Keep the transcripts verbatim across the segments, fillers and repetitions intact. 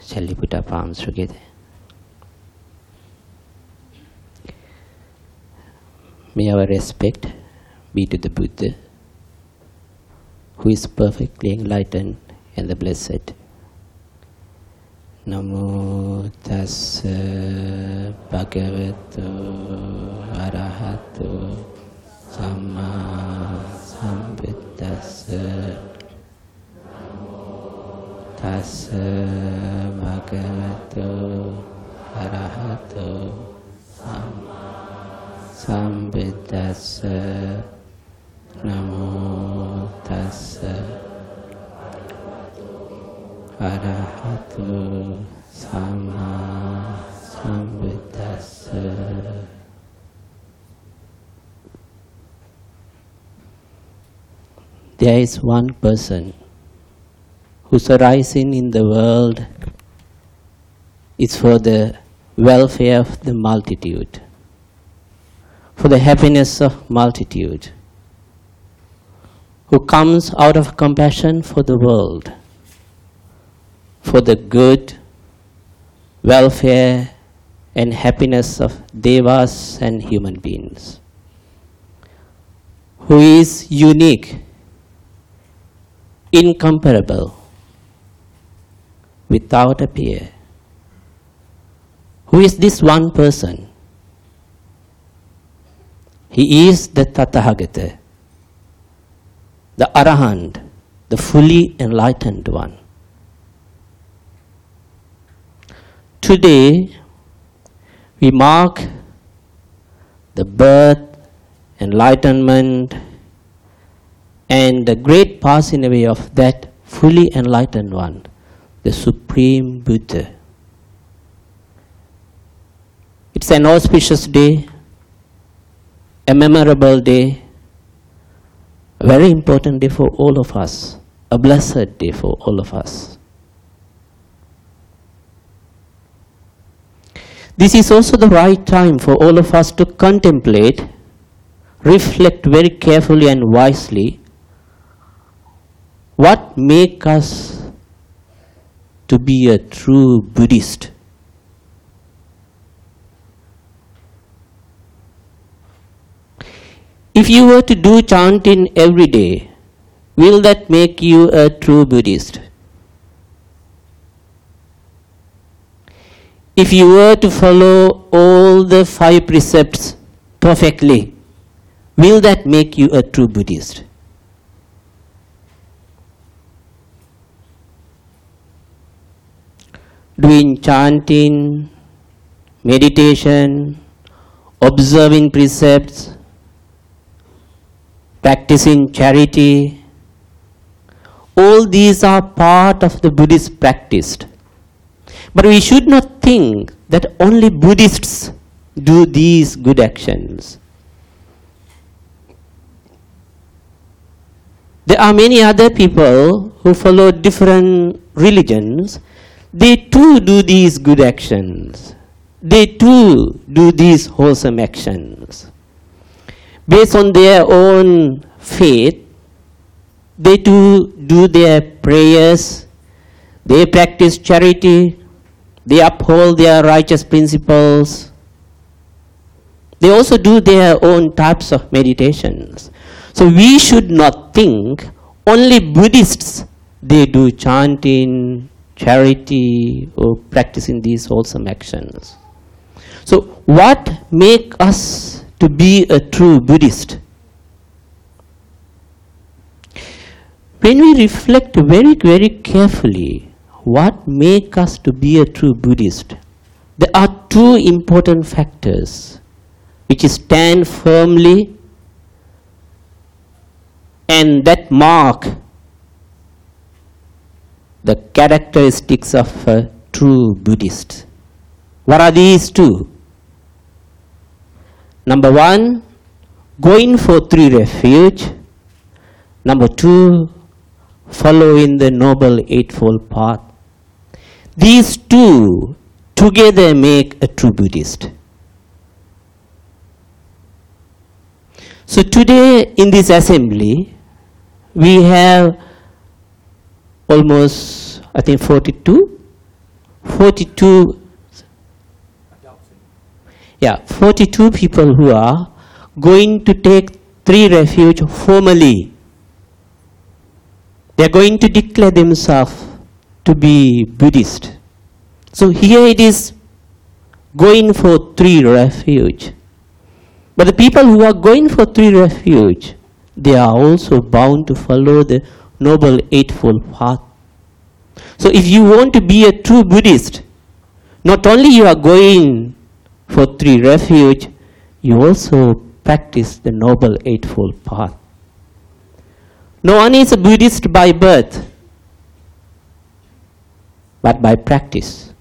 Shall we put our palms together? May our respect be to the Buddha, who is perfectly enlightened and the blessed. Namo tassa bhagavato arahato samma sambuddhassa. Namo tassa bhagavato arahato samma sambuddhassa. Namo tassa arahato samma sambuddhassa. There is one person whose arising in the world is for the welfare of the multitude, for the happiness of multitude, who comes out of compassion for the world, for the good, welfare and happiness of devas and human beings, who is unique, incomparable, without a peer. Who is this one person? He is the Tathagata, the Arahant, the fully enlightened one. Today, we mark the birth, enlightenment, and the great passing away of that fully enlightened one, the Supreme Buddha. It's an auspicious day, a memorable day, a very important day for all of us, a blessed day for all of us. This is also the right time for all of us to contemplate, reflect very carefully and wisely what makes us to be a true Buddhist. If you were to do chanting every day, will that make you a true Buddhist? If you were to follow all the five precepts perfectly, will that make you a true Buddhist? Doing chanting, meditation, observing precepts, practicing charity, all these are part of the Buddhist practice. But we should not think that only Buddhists do these good actions. There are many other people who follow different religions. They too do these good actions. They too do these wholesome actions. Based on their own faith, they too do their prayers, they practice charity, they uphold their righteous principles. They also do their own types of meditations. So we should not think only Buddhists, they do chanting, charity, or practicing these wholesome actions. So what makes us to be a true Buddhist? When we reflect very, very carefully, what makes us to be a true Buddhist? There are two important factors which stand firmly and that mark the characteristics of a true Buddhist. What are these two? Number one, going for three refuge. Number two, following the Noble Eightfold Path. These two together make a true Buddhist. So today in this assembly, we have almost, I think, forty-two forty-two, yeah, forty-two people who are going to take three refuge formally. They are going to declare themselves to be Buddhist. So here it is going for three refuge. But the people who are going for three refuge, they are also bound to follow the Noble Eightfold Path. So if you want to be a true Buddhist, not only you are going for three refuge, you also practice the Noble Eightfold Path. No one is a Buddhist by birth, but by practice.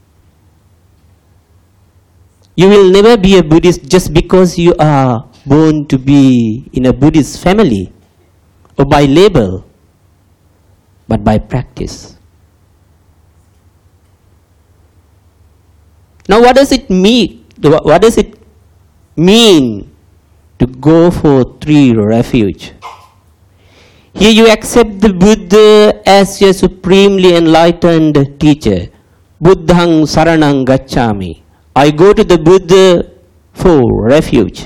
You will never be a Buddhist just because you are born to be in a Buddhist family or by label, but by practice. Now what does it mean? What does it mean to go for three refuge? Here you accept the Buddha as your supremely enlightened teacher. Buddhang saranang gacchami. I go to the Buddha for refuge.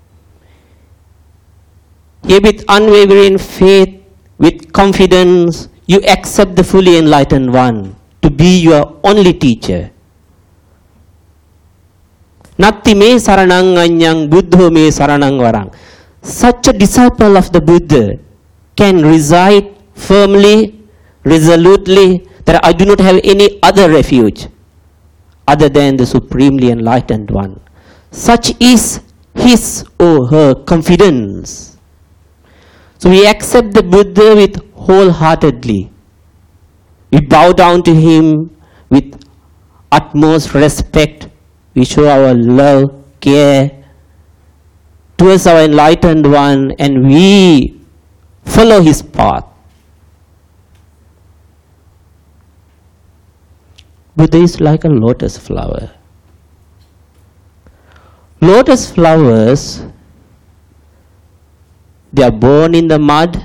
Here with unwavering faith, with confidence, you accept the fully enlightened one to be your only teacher. Natti me saranang anyang buddho me saranang warang. Such a disciple of the Buddha can reside firmly, resolutely, that I do not have any other refuge other than the supremely enlightened one. Such is his or her confidence. So we accept the Buddha with wholeheartedly. We bow down to him with utmost respect. We show our love, care towards our enlightened one, and we follow his path. Buddha is like a lotus flower. Lotus flowers, they are born in the mud,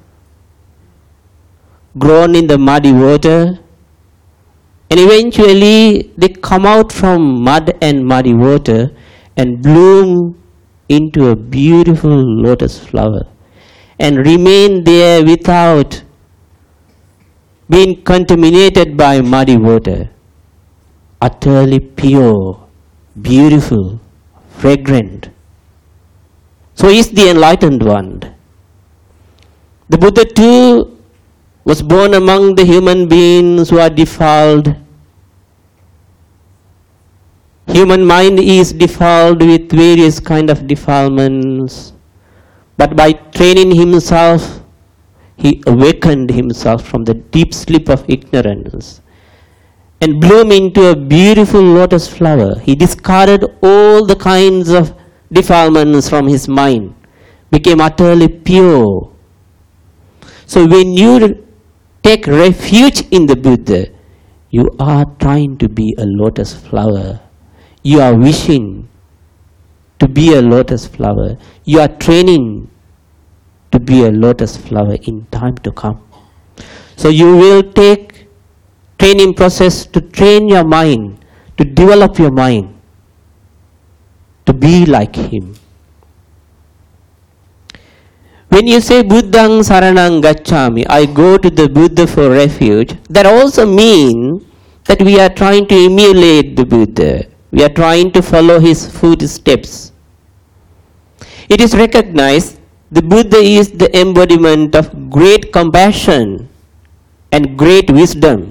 grown in the muddy water, and eventually they come out from mud and muddy water and bloom into a beautiful lotus flower and remain there without being contaminated by muddy water. Utterly pure, beautiful, fragrant. So is the enlightened one. The Buddha too was born among the human beings who are defiled. Human mind is defiled with various kind of defilements. But by training himself, he awakened himself from the deep sleep of ignorance and bloomed into a beautiful lotus flower. He discarded all the kinds of defilements from his mind, became utterly pure. So when you take refuge in the Buddha, you are trying to be a lotus flower. You are wishing to be a lotus flower. You are training to be a lotus flower in time to come. So you will take training process to train your mind, to develop your mind, to be like him. When you say Buddhang saranang gacchami, I go to the Buddha for refuge, that also means that we are trying to emulate the Buddha. We are trying to follow his footsteps. It is recognized the Buddha is the embodiment of great compassion and great wisdom.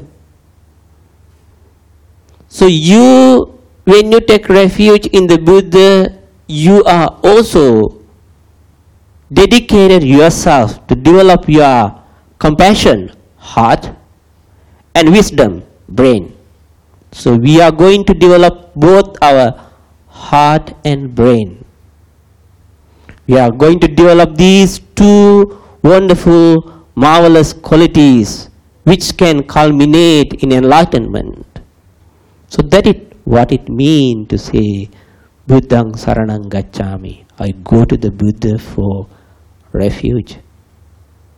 So you, when you take refuge in the Buddha, you are also dedicated yourself to develop your compassion, heart, and wisdom, brain. So we are going to develop both our heart and brain. We are going to develop these two wonderful, marvelous qualities which can culminate in enlightenment. So that is what it means to say Buddhang saranang gacchami. I go to the Buddha for refuge.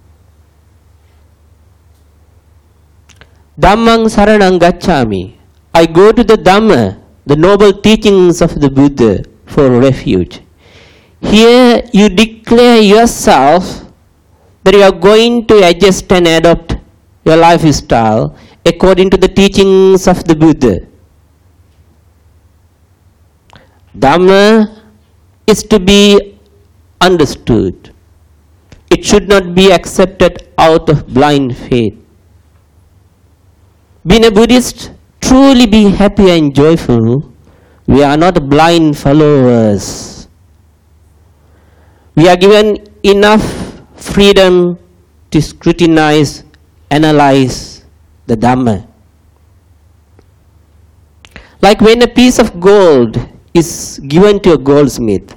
Dhammang saranang gacchami. I go to the Dhamma, the noble teachings of the Buddha, for refuge. Here you declare yourself that you are going to adjust and adopt your lifestyle according to the teachings of the Buddha. Dhamma is to be understood. It should not be accepted out of blind faith. Being a Buddhist, truly be happy and joyful. We are not blind followers. We are given enough freedom to scrutinize, analyze the Dhamma. Like when a piece of gold is given to a goldsmith,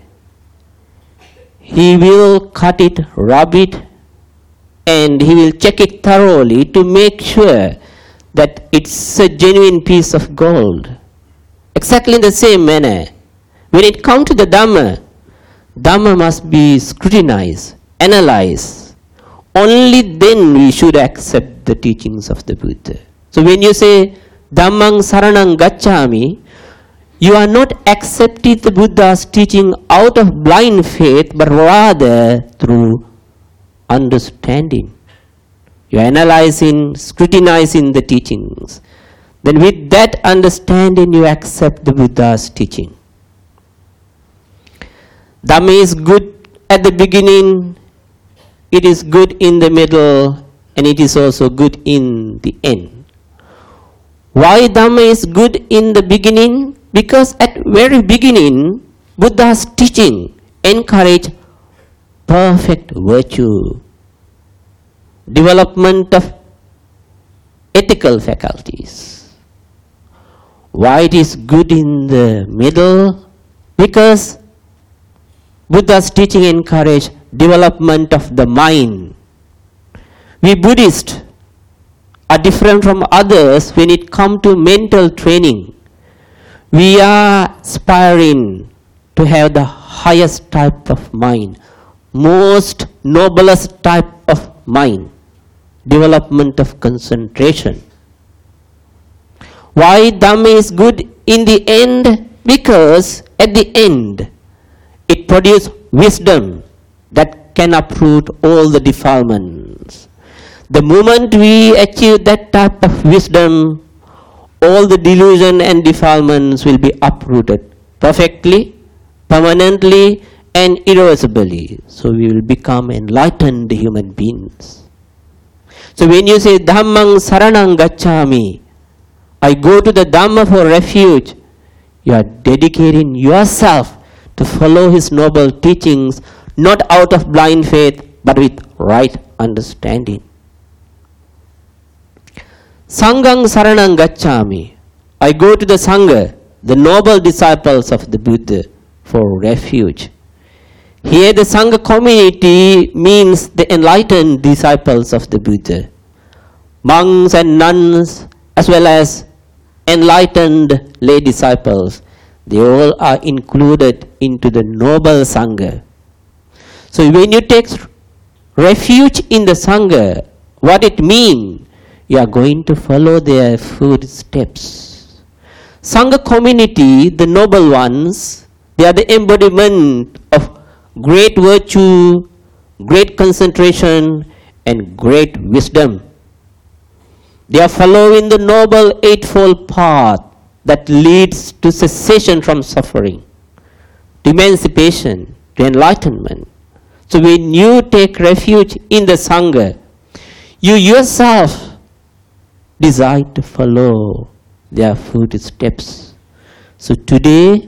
he will cut it, rub it, and he will check it thoroughly to make sure that it's a genuine piece of gold. Exactly in the same manner, when it comes to the Dhamma, Dhamma must be scrutinized, analyzed. Only then we should accept the teachings of the Buddha. So when you say, Dhammang saranang gacchami, you are not accepting the Buddha's teaching out of blind faith, but rather through understanding. You are analyzing, scrutinizing the teachings. Then with that understanding, you accept the Buddha's teaching. Dhamma is good at the beginning, it is good in the middle, and it is also good in the end. Why Dhamma is good in the beginning? Because at very beginning, Buddha's teaching encourage perfect virtue, development of ethical faculties. Why it is good in the middle? Because Buddha's teaching encourage development of the mind. We Buddhists are different from others when it comes to mental training. We are aspiring to have the highest type of mind, most noblest type of mind, development of concentration. Why Dhamma is good in the end? Because at the end, it produces wisdom that can uproot all the defilements. The moment we achieve that type of wisdom, all the delusion and defilements will be uprooted perfectly, permanently, and irreversibly. So we will become enlightened human beings. So when you say Dhammang saranang gacchami, I go to the Dhamma for refuge, you are dedicating yourself to follow his noble teachings, not out of blind faith, but with right understanding. Sanghang saranang gacchami, I go to the Sangha, the noble disciples of the Buddha, for refuge. Here the Sangha community means the enlightened disciples of the Buddha. Monks and nuns, as well as enlightened lay disciples, they all are included into the noble Sangha. So when you take refuge in the Sangha, what it means? You are going to follow their footsteps. Sangha community, the noble ones, they are the embodiment of great virtue, great concentration, and great wisdom. They are following the noble eightfold path that leads to cessation from suffering, to emancipation, to enlightenment. So when you take refuge in the Sangha, you yourself decide to follow their footsteps. So today,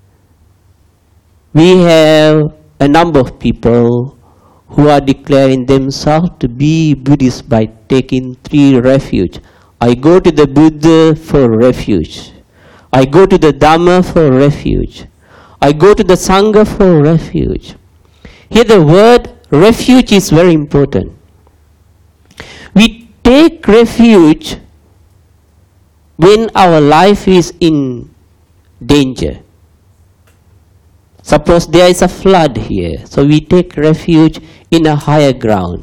we have a number of people who are declaring themselves to be Buddhists by taking three refuge. I go to the Buddha for refuge. I go to the Dhamma for refuge. I go to the Sangha for refuge. Here the word refuge is very important. We take refuge when our life is in danger. Suppose there is a flood here, so we take refuge in a higher ground.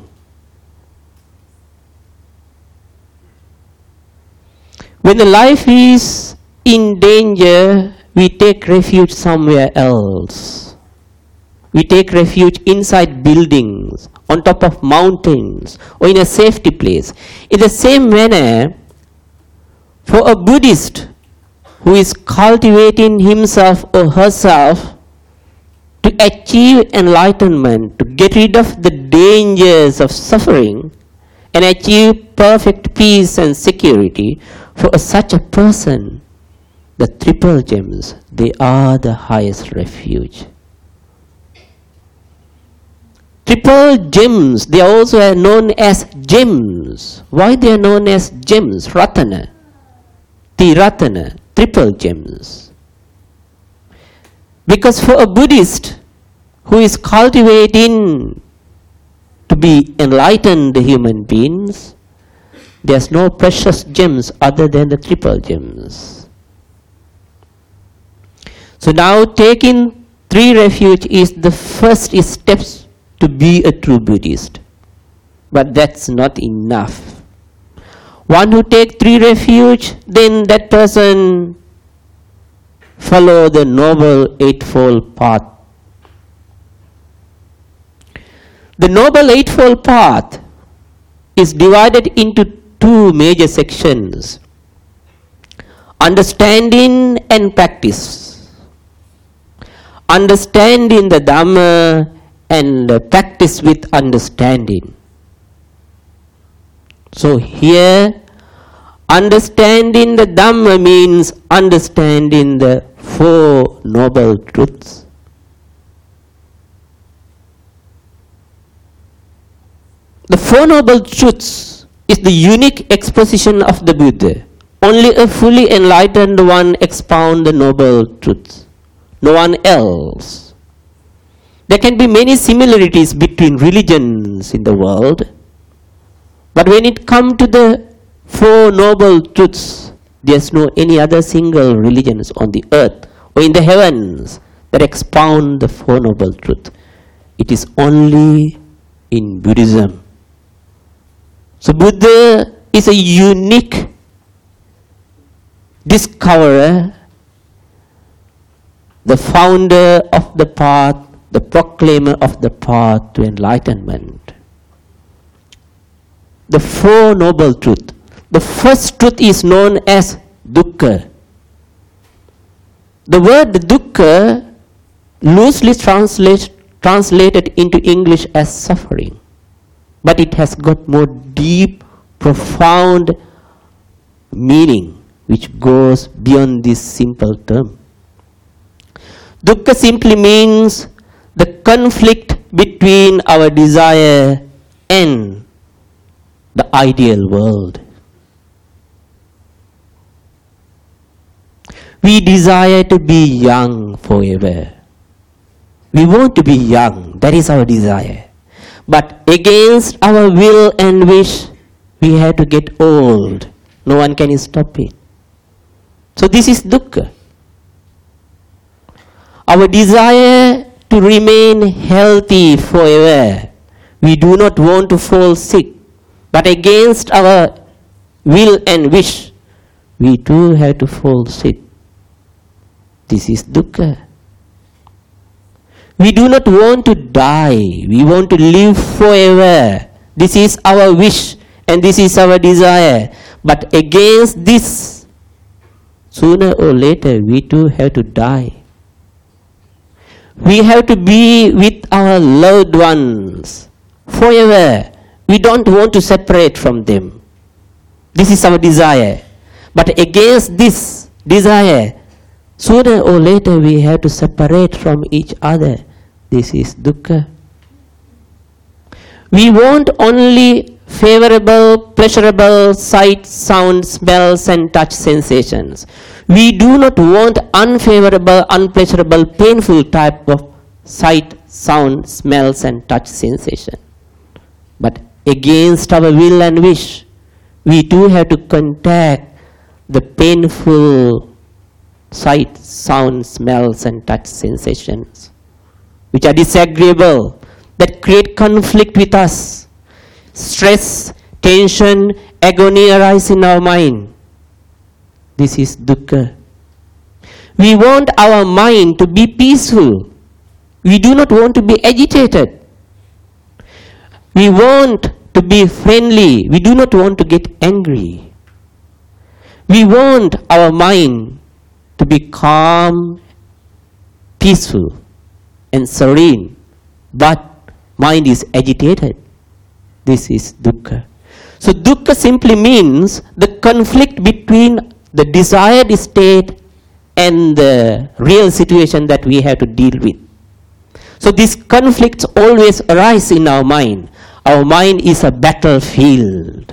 When the life is in danger, we take refuge somewhere else. We take refuge inside buildings, on top of mountains, or in a safety place. In the same manner, for a Buddhist who is cultivating himself or herself to achieve enlightenment, to get rid of the dangers of suffering and achieve perfect peace and security, for such a person, the triple gems, they are the highest refuge. Triple gems, they are also known as gems. Why they are known as gems? Ratana, Tiratana, triple gems. Because for a Buddhist who is cultivating to be enlightened human beings, there's no precious gems other than the triple gems. So now taking three refuge is the first steps to be a true Buddhist. But that's not enough. One who takes three refuge, then that person follow the Noble Eightfold Path. The Noble Eightfold Path is divided into two major sections: understanding and practice. Understanding the Dhamma and practice with understanding. So here, understanding the Dhamma means understanding the Four Noble Truths. The Four Noble Truths is the unique exposition of the Buddha. Only a fully enlightened one expounds the Noble Truths. No one else. There can be many similarities between religions in the world, but when it comes to the Four Noble Truths, there's no any other single religions on the earth or in the heavens that expound the Four Noble Truths. It is only in Buddhism. So Buddha is a unique discoverer, the founder of the path, the proclaimer of the path to enlightenment. The Four Noble Truths. The first truth is known as dukkha. The word dukkha loosely translate, translated into English as suffering, but it has got more deep, profound meaning which goes beyond this simple term. Dukkha simply means the conflict between our desire and the ideal world. We desire to be young forever. We want to be young, that is our desire. But against our will and wish, we have to get old. No one can stop it. So this is dukkha. Our desire to remain healthy forever. We do not want to fall sick. But against our will and wish, we too have to fall sick. This is dukkha. We do not want to die. We want to live forever. This is our wish and this is our desire. But against this, sooner or later, we too have to die. We have to be with our loved ones forever. We don't want to separate from them. This is our desire. But against this desire, sooner or later we have to separate from each other. This is dukkha. We want only favorable, pleasurable sight, sound, smells and touch sensations. We do not want unfavorable, unpleasurable, painful type of sight, sound, smells and touch sensation. But against our will and wish, we too have to contact the painful sight, sound, smells and touch sensations, which are disagreeable, that create conflict with us. Stress, tension, agony arise in our mind. This is dukkha. We want our mind to be peaceful. We do not want to be agitated. We want to be friendly. We do not want to get angry. We want our mind to be calm, peaceful, and serene. But mind is agitated. This is dukkha. So dukkha simply means the conflict between the desired state and the real situation that we have to deal with. So these conflicts always arise in our mind. Our mind is a battlefield.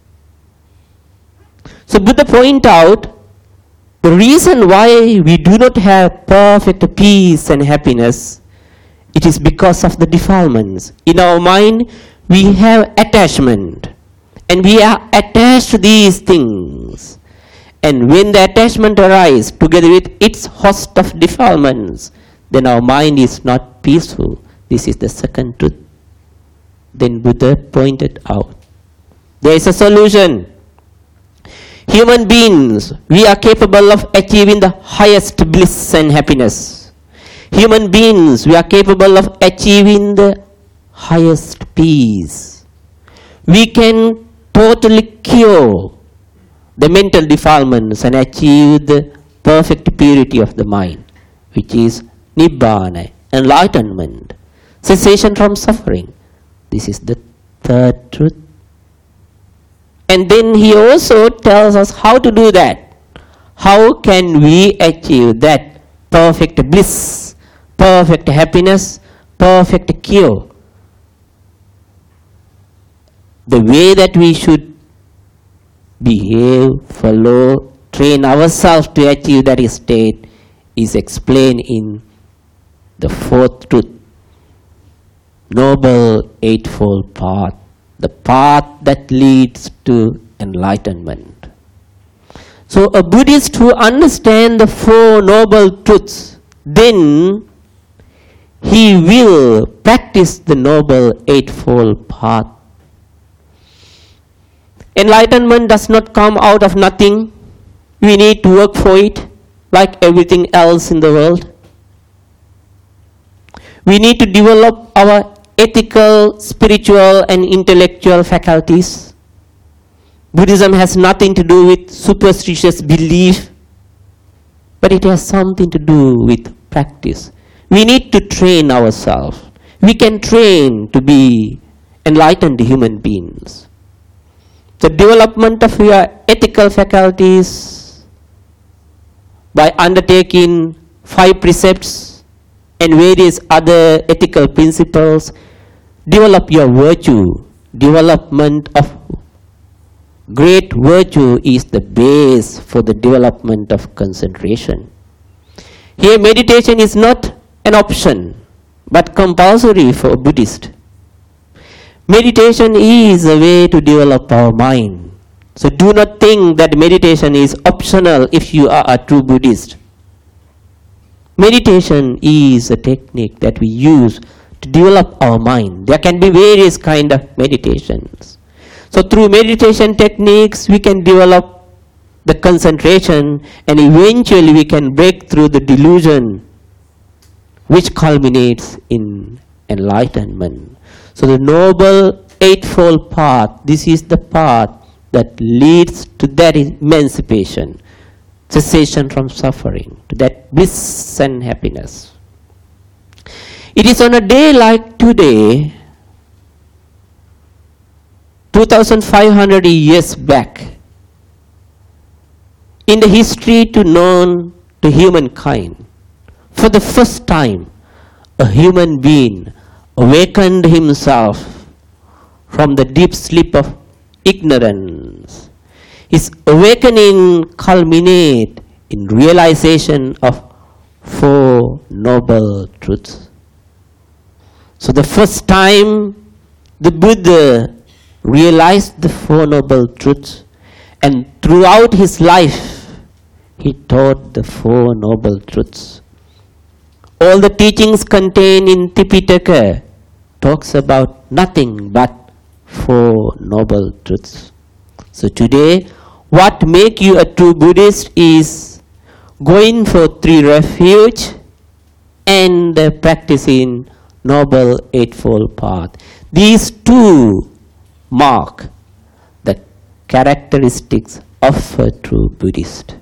So Buddha point out the reason why we do not have perfect peace and happiness, it is because of the defilements. In our mind, we have attachment. And we are attached to these things. And when the attachment arises together with its host of defilements, then our mind is not peaceful. This is the second truth. Then Buddha pointed out, there is a solution. Human beings, we are capable of achieving the highest bliss and happiness. Human beings, we are capable of achieving the highest peace. We can totally cure the mental defilements and achieve the perfect purity of the mind, which is Nibbana, enlightenment, cessation from suffering. This is the third truth. And then he also tells us how to do that. How can we achieve that perfect bliss, perfect happiness, perfect cure? The way that we should behave, follow, train ourselves to achieve that state is explained in the fourth truth, Noble Eightfold Path, the path that leads to enlightenment. So a Buddhist who understands the Four Noble Truths, then he will practice the Noble Eightfold Path. Enlightenment does not come out of nothing. We need to work for it, like everything else in the world. We need to develop our ethical, spiritual, and intellectual faculties. Buddhism has nothing to do with superstitious belief, but it has something to do with practice. We need to train ourselves. We can train to be enlightened human beings. The development of your ethical faculties by undertaking five precepts and various other ethical principles, develop your virtue. Development of great virtue is the base for the development of concentration. Here meditation is not an option, but compulsory for a Buddhist. Meditation is a way to develop our mind. So do not think that meditation is optional if you are a true Buddhist. Meditation is a technique that we use to develop our mind. There can be various kind of meditations. So through meditation techniques, we can develop the concentration, and eventually we can break through the delusion, which culminates in enlightenment. So the Noble Eightfold Path, this is the path that leads to that emancipation, cessation from suffering, to that bliss and happiness. It is on a day like today, two thousand five hundred years back, in the history to known to humankind, for the first time, a human being awakened himself from the deep sleep of ignorance. His awakening culminates in realization of Four Noble Truths. So the first time the Buddha realized the Four Noble Truths, and throughout his life he taught the Four Noble Truths. All the teachings contained in Tipitaka talks about nothing but Four Noble Truths. So today, what makes you a true Buddhist is going for three refuge, and uh, practicing Noble Eightfold Path. These two mark the characteristics of a true Buddhist.